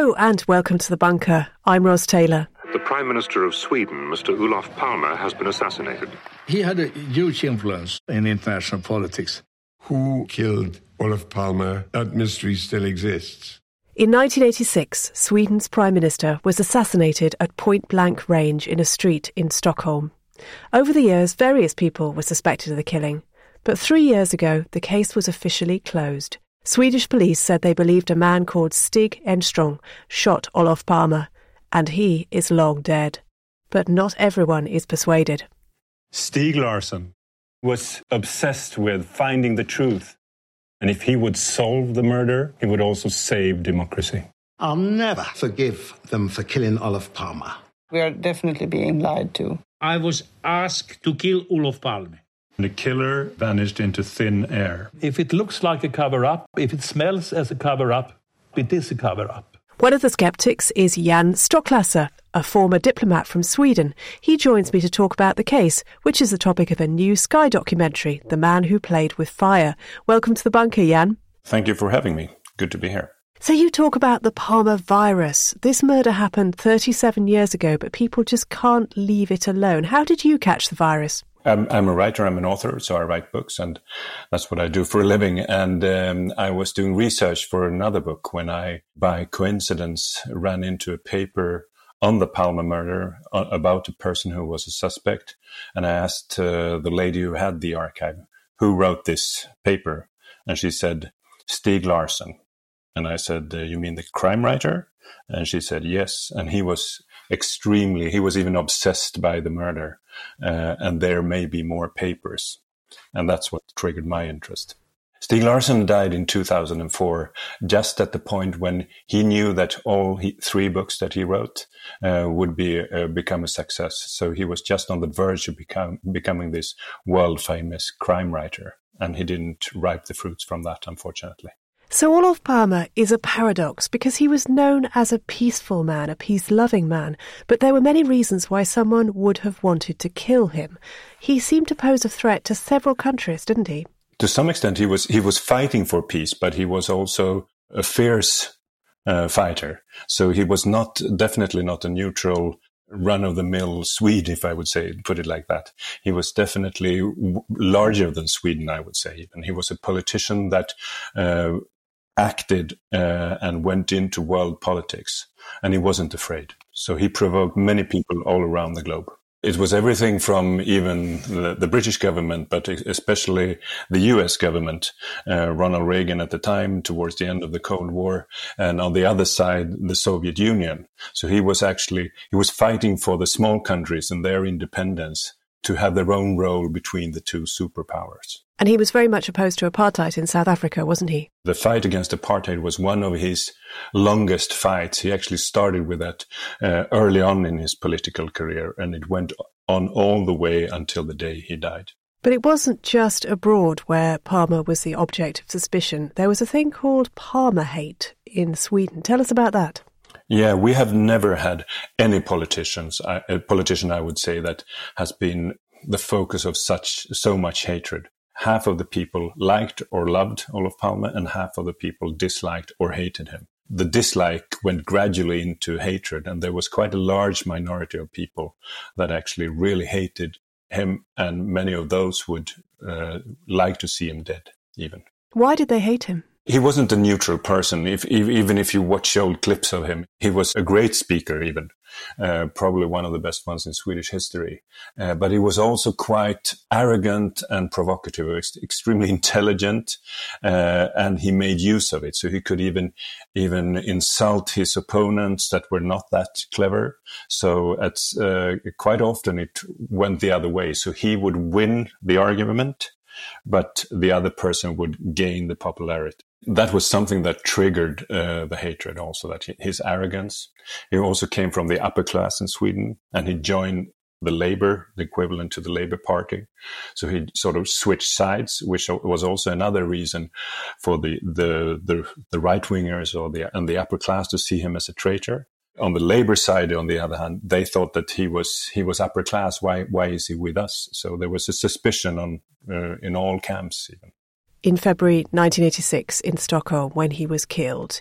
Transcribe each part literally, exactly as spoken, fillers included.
Hello and welcome to The Bunker. I'm Ros Taylor. The Prime Minister of Sweden, Mister Olof Palme, has been assassinated. He had a huge influence in international politics. Who killed Olof Palme? That mystery still exists. In nineteen eighty-six, Sweden's Prime Minister was assassinated at point-blank range in a street in Stockholm. Over the years, various people were suspected of the killing. But three years ago, the case was officially closed. Swedish police said they believed a man called Stig Enström shot Olof Palme, and he is long dead. But not everyone is persuaded. Stieg Larsson was obsessed with finding the truth. And if he would solve the murder, he would also save democracy. I'll never forgive them for killing Olof Palme. We are definitely being lied to. I was asked to kill Olof Palme. The killer vanished into thin air. If it looks like a cover-up, if it smells as a cover-up, it is a cover-up. One of the skeptics is Jan Stocklasa, a former diplomat from Sweden. He joins me to talk about the case, which is the topic of a new Sky documentary, The Man Who Played with Fire. Welcome to The Bunker, Jan. Thank you for having me. Good to be here. So you talk about the Palme virus. This murder happened thirty-seven years ago, but people just can't leave it alone. How did you catch the virus? I'm, I'm a writer, I'm an author, so I write books, and that's what I do for a living. And um, I was doing research for another book when I, by coincidence, ran into a paper on the Palme murder uh, about a person who was a suspect. And I asked uh, the lady who had the archive, who wrote this paper? And she said, Stieg Larsson. And I said, uh, you mean the crime writer? And she said, yes. And he was extremely, he was even obsessed by the murder. Uh, and there may be more papers. And that's what triggered my interest. Stieg Larsson died in two thousand four, just at the point when he knew that all he, three books that he wrote uh, would be uh, become a success. So he was just on the verge of become, becoming this world-famous crime writer. And he didn't ripe the fruits from that, unfortunately. So Olof Palme is a paradox because he was known as a peaceful man, a peace-loving man, but there were many reasons why someone would have wanted to kill him. He seemed to pose a threat to several countries, didn't he? To some extent, he was he was fighting for peace, but he was also a fierce uh, fighter. So he was not definitely not a neutral, run-of-the-mill Swede, if I would say, put it like that. He was definitely w- larger than Sweden, I would say. And he was a politician that uh, acted uh, and went into world politics, and he wasn't afraid. So he provoked many people all around the globe. It was everything from even the, the British government, but especially the U S government, uh, Ronald Reagan at the time, towards the end of the Cold War, and on the other side, the Soviet Union. So he was actually, he was fighting for the small countries and their independence to have their own role between the two superpowers. And he was very much opposed to apartheid in South Africa, wasn't he? The fight against apartheid was one of his longest fights. He actually started with that uh, early on in his political career, and it went on all the way until the day he died. But it wasn't just abroad where Palme was the object of suspicion. There was a thing called Palme hate in Sweden. Tell us about that. Yeah, we have never had any politicians, uh, a politician, I would say, that has been the focus of such so much hatred. Half of the people liked or loved Olof Palme, and half of the people disliked or hated him. The dislike went gradually into hatred, and there was quite a large minority of people that actually really hated him, and many of those would uh, like to see him dead, even. Why did they hate him? He wasn't a neutral person. If, if, even if you watch old clips of him, he was a great speaker, even uh, probably one of the best ones in Swedish history. Uh, but he was also quite arrogant and provocative, ex- extremely intelligent, uh, and he made use of it. So he could even even insult his opponents that were not that clever. So it's uh, quite often it went the other way. So he would win the argument, but the other person would gain the popularity. That was something that triggered uh, the hatred also, that his arrogance. He also came from the upper class in Sweden, and he joined the Labour, the equivalent to the Labour Party. So he sort of switched sides, which was also another reason for the the the, the right-wingers or the and the upper class to see him as a traitor. On the Labour side, on the other hand, they thought that he was he was upper class. Why why is he with us? So there was a suspicion on uh, in all camps even. In February nineteen eighty-six in Stockholm, when he was killed,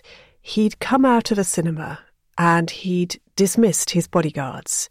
he'd come out of a cinema and he'd dismissed his bodyguards.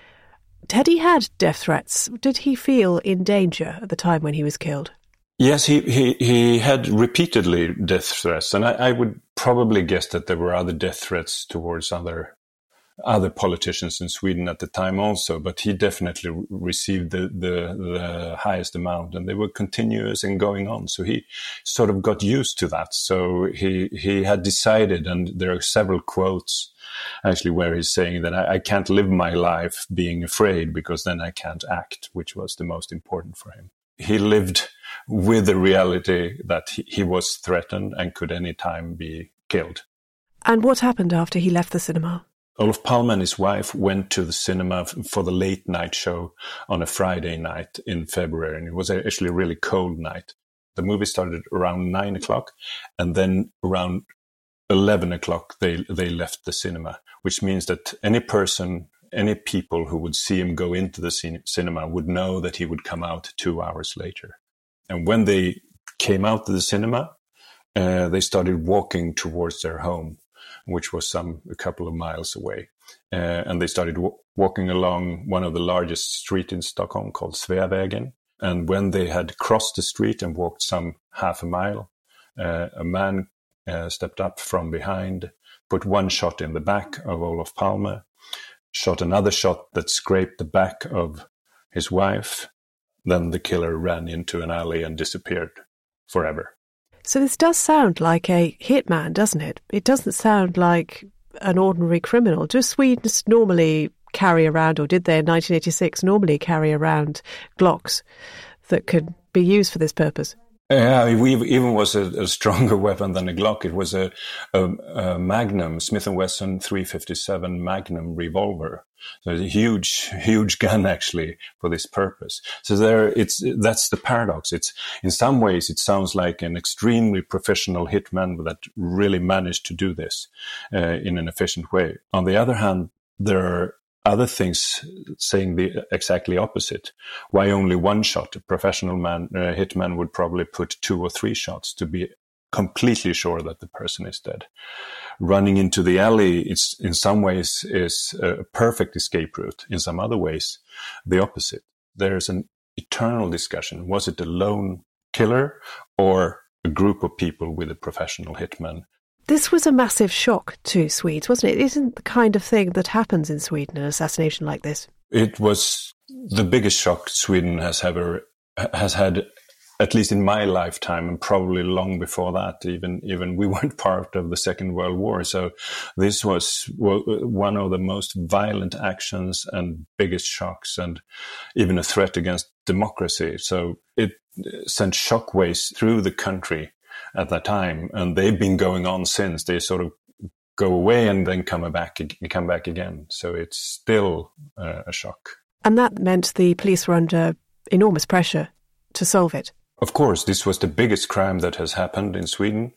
Had he had death threats? Did he feel in danger at the time when he was killed? Yes, he, he, he had repeatedly death threats, and I, I would probably guess that there were other death threats towards other other politicians in Sweden at the time also, but he definitely received the, the, the highest amount, and they were continuous and going on. So he sort of got used to that. So he, he had decided, and there are several quotes actually where he's saying that I, I can't live my life being afraid because then I can't act, which was the most important for him. He lived with the reality that he, he was threatened and could any time be killed. And what happened after he left the cinema? Olof Palme and his wife went to the cinema for the late night show on a Friday night in February, and it was actually a really cold night. The movie started around nine o'clock, and then around eleven o'clock they they left the cinema, which means that any person, any people who would see him go into the cin- cinema would know that he would come out two hours later. And when they came out to the cinema, uh, they started walking towards their home, which was some a couple of miles away. Uh, and they started w- walking along one of the largest streets in Stockholm called Sveavägen. And when they had crossed the street and walked some half a mile, uh, a man uh, stepped up from behind, put one shot in the back of Olof Palme, shot another shot that scraped the back of his wife. Then the killer ran into an alley and disappeared forever. So this does sound like a hitman, doesn't it? It doesn't sound like an ordinary criminal. Do Swedes normally carry around, or did they in nineteen eighty-six normally carry around Glocks that could be used for this purpose? Yeah, it even was a, a stronger weapon than a Glock. It was a, a, a Magnum, Smith and Wesson three fifty-seven Magnum revolver. So it's a huge, huge gun actually for this purpose. So there, it's that's the paradox. It's in some ways it sounds like an extremely professional hitman that really managed to do this uh, in an efficient way. On the other hand, there are other things saying the exactly opposite. Why only one shot? A professional man, uh, hitman would probably put two or three shots to be completely sure that the person is dead. Running into the alley, it's in some ways is a perfect escape route. In some other ways, the opposite. There's an eternal discussion. Was it a lone killer or a group of people with a professional hitman? This was a massive shock to Swedes, wasn't it? It isn't the kind of thing that happens in Sweden, an assassination like this. It was the biggest shock Sweden has ever has had, at least in my lifetime, and probably long before that. Even even we weren't part of the Second World War, so this was one of the most violent actions and biggest shocks, and even a threat against democracy. So it sent shockwaves through the country at that time, and they've been going on since. They sort of go away and then come back, come back again. So it's still uh, a shock. And that meant the police were under enormous pressure to solve it. Of course, this was the biggest crime that has happened in Sweden,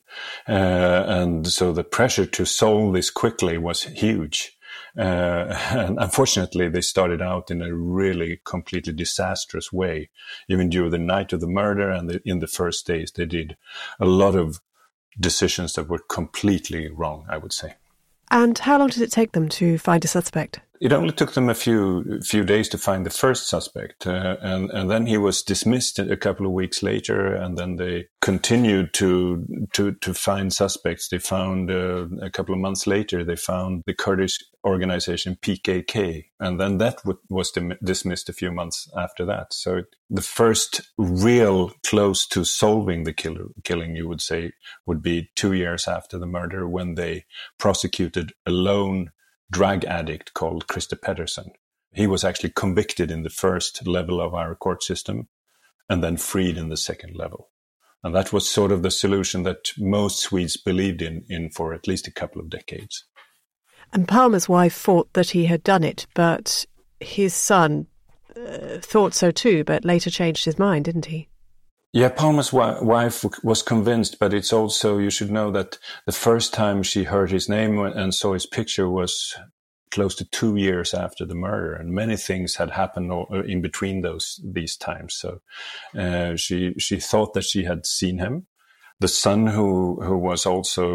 uh, and so the pressure to solve this quickly was huge. Uh, and unfortunately, they started out in a really completely disastrous way. Even during the night of the murder and the, in the first days, they did a lot of decisions that were completely wrong, I would say. And how long did it take them to find a suspect? It only took them a few few days to find the first suspect, uh, and and then he was dismissed a couple of weeks later. And then they continued to to to find suspects. They found uh, a couple of months later, they found the Kurdish organization P K K, and then that w- was dim- dismissed a few months after that. So it, the first real close to solving the killer, killing, you would say, would be two years after the murder, when they prosecuted a lone drug addict called Christer Pettersson. He was actually convicted in the first level of our court system and then freed in the second level. And that was sort of the solution that most Swedes believed in, in for at least a couple of decades. And Palme's wife thought that he had done it, but his son uh, thought so too, but later changed his mind, didn't he? Yeah, Palme's wa- wife w- was convinced, but it's also, you should know that the first time she heard his name and saw his picture was close to two years after the murder, and many things had happened in between those these times. So uh, she she thought that she had seen him. The son, who who was also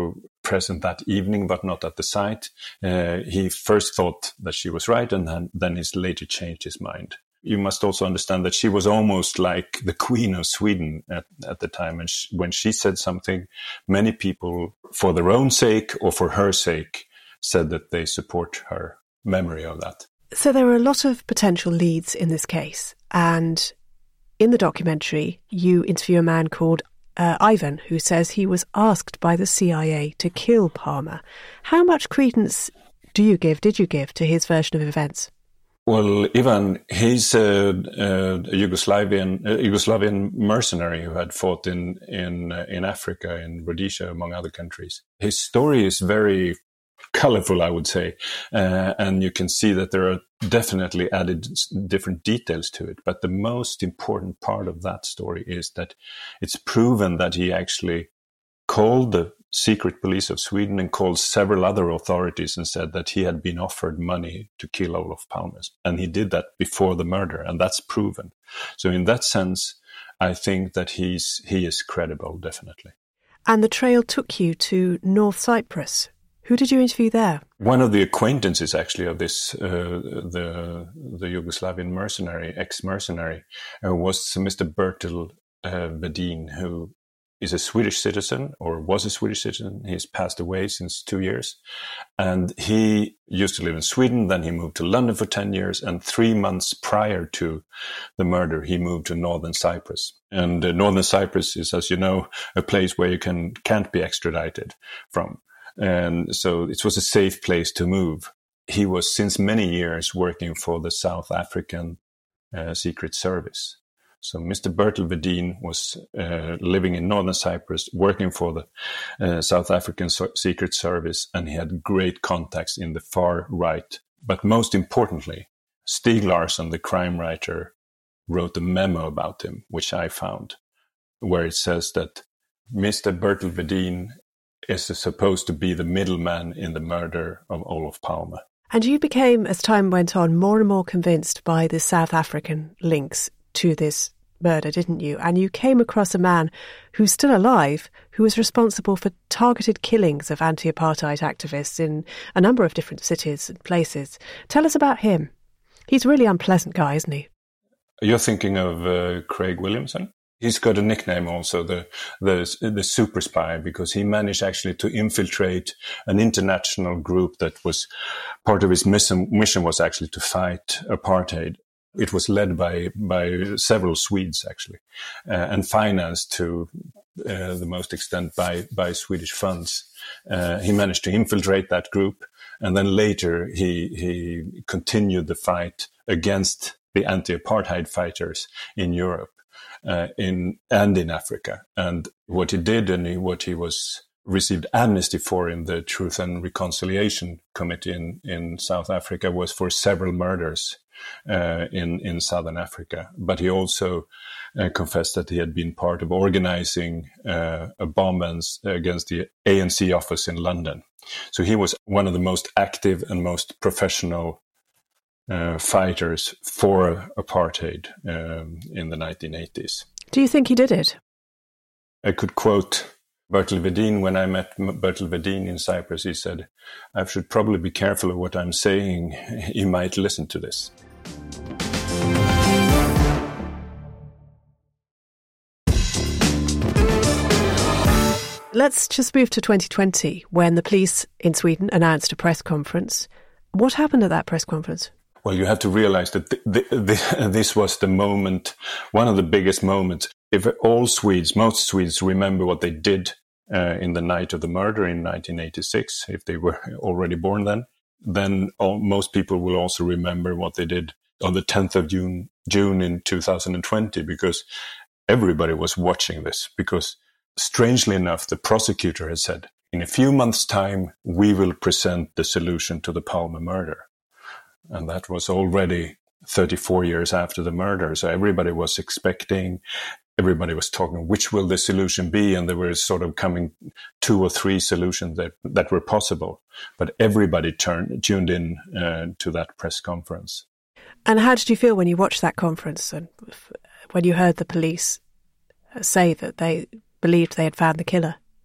present that evening, but not at the site. Uh, he first thought that she was right, and then, then he later changed his mind. You must also understand that she was almost like the Queen of Sweden at, at the time. And she, when she said something, many people, for their own sake or for her sake, said that they support her memory of that. So there were a lot of potential leads in this case. And in the documentary, you interview a man called uh, Ivan, who says he was asked by the C I A to kill Palmer. How much credence do you give, did you give, to his version of events? Well, Ivan, he's a, a Yugoslavian a Yugoslavian mercenary who had fought in in uh, in Africa, in Rhodesia, among other countries. His story is very colorful, I would say, uh, and you can see that there are definitely added different details to it. But the most important part of that story is that it's proven that he actually called the secret police of Sweden and called several other authorities and said that he had been offered money to kill Olof Palme. And he did that before the murder, and that's proven. So in that sense, I think that he's he is credible, definitely. And the trail took you to North Cyprus. Who did you interview there? One of the acquaintances, actually, of this, uh, the the Yugoslavian mercenary, ex-mercenary, uh, was Mister Bertil uh, Vedin, who is a Swedish citizen, or was a Swedish citizen. He's passed away since two years. And he used to live in Sweden, then he moved to London for ten years, and three months prior to the murder, he moved to Northern Cyprus. And uh, Northern Cyprus is, as you know, a place where you can, can't be extradited from. And so it was a safe place to move. He was since many years working for the South African uh, Secret Service. So Mister Bertil Vedin was uh, living in Northern Cyprus, working for the uh, South African so- Secret Service, and he had great contacts in the far right. But most importantly, Stieg Larsson, the crime writer, wrote a memo about him, which I found, where it says that Mister Bertil Vedin is supposed to be the middleman in the murder of Olof Palme. And you became, as time went on, more and more convinced by the South African links to this murder, didn't you? And you came across a man who's still alive, who was responsible for targeted killings of anti-apartheid activists in a number of different cities and places. Tell us about him. He's a really unpleasant guy, isn't he? You're thinking of uh, Craig Williamson? He's got a nickname also, the, the the super spy, because he managed actually to infiltrate an international group that was part of his mission, mission was actually to fight apartheid. It was led by by several Swedes, actually, uh, and financed to uh, the most extent by, by Swedish funds. Uh, he managed to infiltrate that group, and then later he he continued the fight against the anti-apartheid fighters in Europe. Uh, in and in Africa. And what he did and he, what he was received amnesty for in the Truth and Reconciliation Committee in, in South Africa was for several murders uh, in, in Southern Africa. But he also uh, confessed that he had been part of organizing uh, a bomb against the A N C office in London. So he was one of the most active and most professional Uh, fighters for apartheid um, in the nineteen eighties. Do you think he did it? I could quote Bertil Vedin. When I met Bertil Vedin in Cyprus, he said, I should probably be careful of what I'm saying. He might listen to this. Let's just move to twenty twenty, when the police in Sweden announced a press conference. What happened at that press conference? Well, you have to realize that th- th- th- this was the moment, one of the biggest moments. If all Swedes, most Swedes remember what they did uh, in the night of the murder in nineteen eighty-six, if they were already born then, then all, most people will also remember what they did on the tenth of June, June in two thousand twenty, because everybody was watching this. Because strangely enough, the prosecutor has said, in a few months' time, we will present the solution to the Palme murder. And that was already thirty-four years after the murder. So everybody was expecting, everybody was talking, which will the solution be? And there were sort of coming two or three solutions that, that were possible. But everybody turned, tuned in uh, to that press conference. And how did you feel when you watched that conference and when you heard the police say that they believed they had found the killer?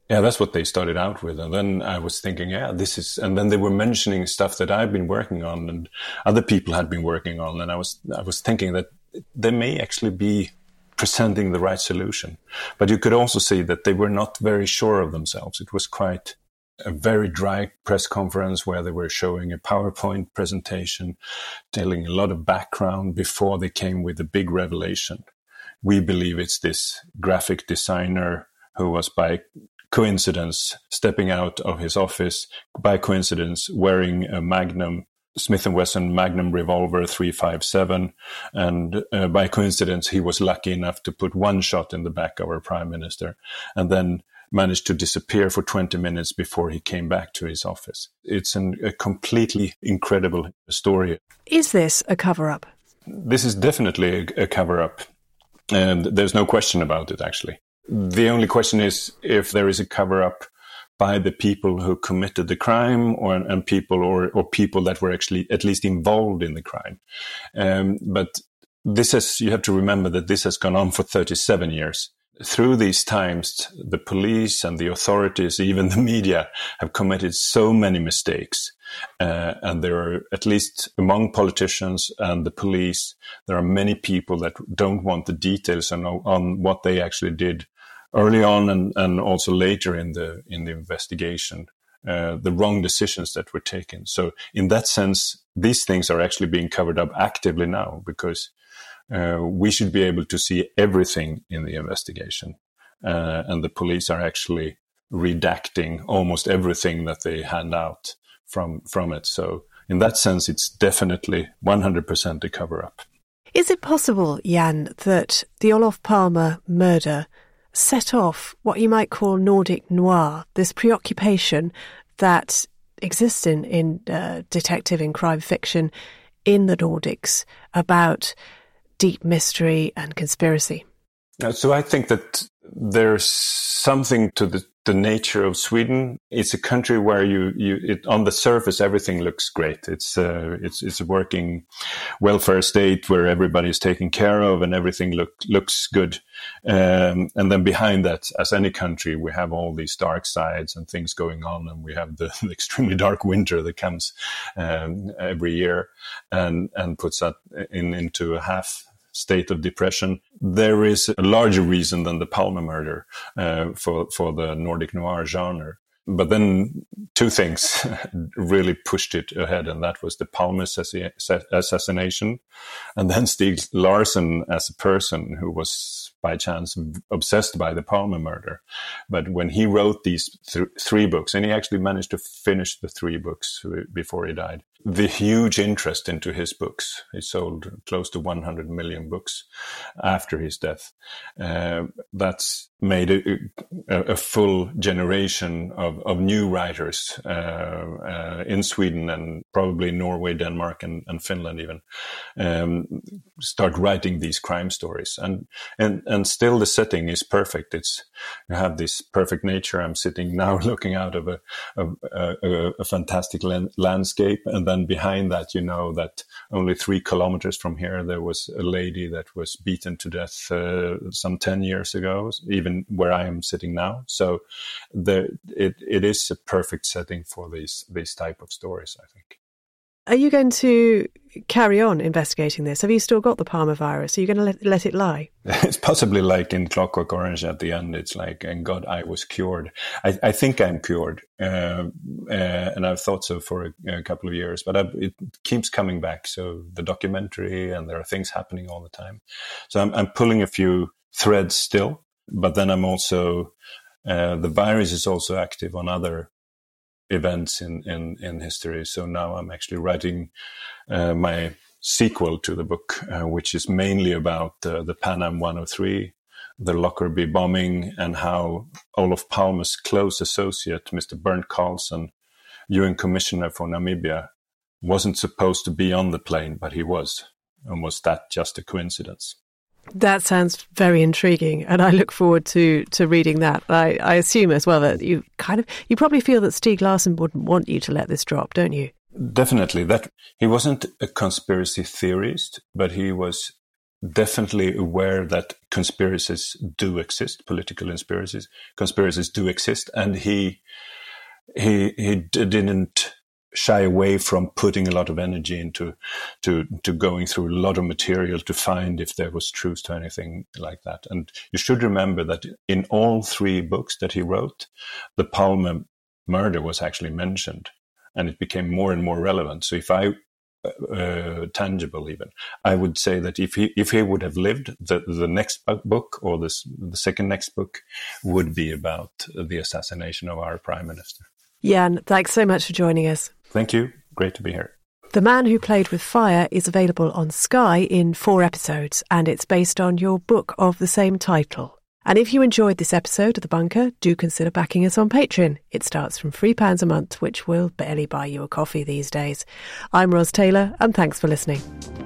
Yeah, that's what they started out with. And then I was thinking, yeah, this is, and then they were mentioning stuff that I've been working on and other people had been working on. And I was, I was thinking that they may actually be presenting the right solution. But you could also see that they were not very sure of themselves. It was quite a very dry press conference where they were showing a PowerPoint presentation, telling a lot of background before they came with the big revelation. We believe it's this graphic designer who was by coincidence stepping out of his office, by coincidence wearing a Magnum, Smith and Wesson Magnum revolver three five seven, and uh, by coincidence he was lucky enough to put one shot in the back of our prime minister, and then managed to disappear for twenty minutes before he came back to his office. It's an, a completely incredible story. Is this a cover-up? This is definitely a, a cover-up, and there's no question about it, actually. The only question is if there is a cover-up by the people who committed the crime, or and people or, or people that were actually at least involved in the crime. Um, but this has, you have to remember that this has gone on for thirty-seven years. Through these times, the police and the authorities, even the media, have committed so many mistakes. Uh, and there are, at least among politicians and the police, there are many people that don't want the details on, on what they actually did early on and, and also later in the in the investigation, uh, the wrong decisions that were taken. So in that sense, these things are actually being covered up actively now, because uh, we should be able to see everything in the investigation. Uh, and the police are actually redacting almost everything that they hand out from, from it. So in that sense, it's definitely one hundred percent a cover-up. Is it possible, Jan, that the Olof Palme murder set off what you might call Nordic noir, this preoccupation that exists in, in uh, detective and crime fiction in the Nordics about deep mystery and conspiracy? Uh, so I think that there's something to the, the nature of Sweden. It's a country where you, you it, on the surface, everything looks great. It's, uh, it's, it's a working welfare state where everybody is taken care of and everything look, looks good. Um, and then behind that, as any country, we have all these dark sides and things going on. And we have the, the extremely dark winter that comes, um, every year and, and puts that in, into a half state of depression. There is a larger reason than the Palme murder uh, for for the Nordic noir genre. But then two things really pushed it ahead, and that was the Palme assassination, and then Stieg Larsson as a person who was by chance obsessed by the Palme murder. But when he wrote these th- three books, and he actually managed to finish the three books before he died, the huge interest into his books, he sold close to one hundred million books after his death. Uh, that's made a, a, a full generation of, of new writers uh, uh, in Sweden and probably Norway, Denmark, and, and Finland even um, start writing these crime stories. And, and and still the setting is perfect. It's you have this perfect nature. I'm sitting now looking out of a a, a, a fantastic land, landscape, and then behind that, you know that only three kilometers from here there was a lady that was beaten to death uh, some ten years ago, even where I am sitting now. So the it it is a perfect setting for these these type of stories, I think. Are you going to carry on investigating this? Have you still got the Palme virus? Are you going to let, let it lie? It's possibly like in Clockwork Orange at the end. It's like, and God, I was cured. I, I think I'm cured. Uh, uh, and I've thought so for a, a couple of years, but I've, it keeps coming back. So the documentary, and there are things happening all the time. So I'm, I'm pulling a few threads still, but then I'm also, uh, the virus is also active on other events in, in, in history. So now I'm actually writing uh, my sequel to the book, uh, which is mainly about uh, the Pan Am one oh three, the Lockerbie bombing, and how Olof Palme's close associate, Mister Bernd Carlson, U N Commissioner for Namibia, wasn't supposed to be on the plane, but he was. And was that just a coincidence? That sounds very intriguing, and I look forward to, to reading that. I, I assume as well that you kind of you probably feel that Stieg Larsson wouldn't want you to let this drop, don't you? Definitely. That he wasn't a conspiracy theorist, but he was definitely aware that conspiracies do exist, political conspiracies, conspiracies do exist, and he he he didn't shy away from putting a lot of energy into to to going through a lot of material to find if there was truth to anything like that. And you should remember that in all three books that he wrote, the Palme murder was actually mentioned, and it became more and more relevant. So if I uh, tangible even, I would say that if he if he would have lived, the the next book or this the second next book would be about the assassination of our Prime Minister. Jan, thanks so much for joining us. Thank you. Great to be here. The Man Who Played with Fire is available on Sky in four episodes, and it's based on your book of the same title. And if you enjoyed this episode of The Bunker, do consider backing us on Patreon. It starts from three pounds a month, which will barely buy you a coffee these days. I'm Ros Taylor, and thanks for listening.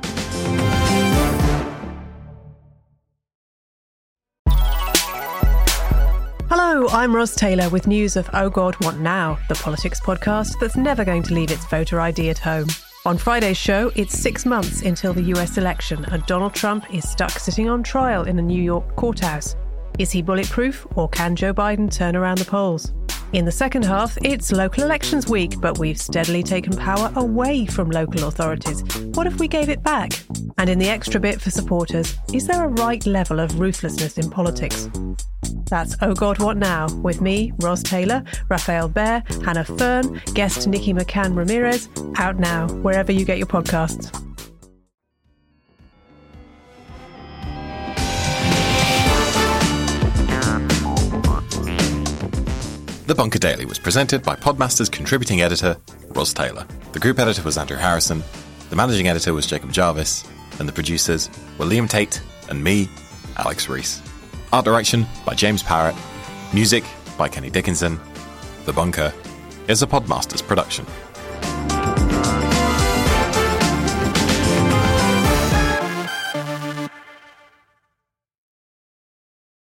Hello, I'm Ros Taylor with news of Oh God, What Now?, the politics podcast that's never going to leave its voter I D at home. On Friday's show, it's six months until the U S election and Donald Trump is stuck sitting on trial in a New York courthouse. Is he bulletproof, or can Joe Biden turn around the polls? In the second half, it's local elections week, but we've steadily taken power away from local authorities. What if we gave it back? And in the extra bit for supporters, is there a right level of ruthlessness in politics? That's Oh God, What Now? With me, Ros Taylor, Raphael Behr, Hannah Fern, guest Nikki McCann Ramirez, out now, wherever you get your podcasts. The Bunker Daily was presented by Podmaster's contributing editor, Ros Taylor. The group editor was Andrew Harrison, the managing editor was Jacob Jarvis, and the producers were Liam Tate and me, Alex Rees. Art direction by James Parrott. Music by Kenny Dickinson. The Bunker is a Podmasters production.